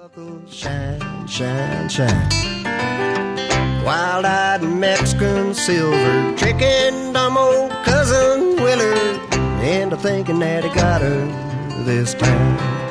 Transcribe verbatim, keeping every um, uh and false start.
Shine, shine, shine. Wild-eyed Mexican silver, tricking dumb old cousin Willard into thinking that he got her this time.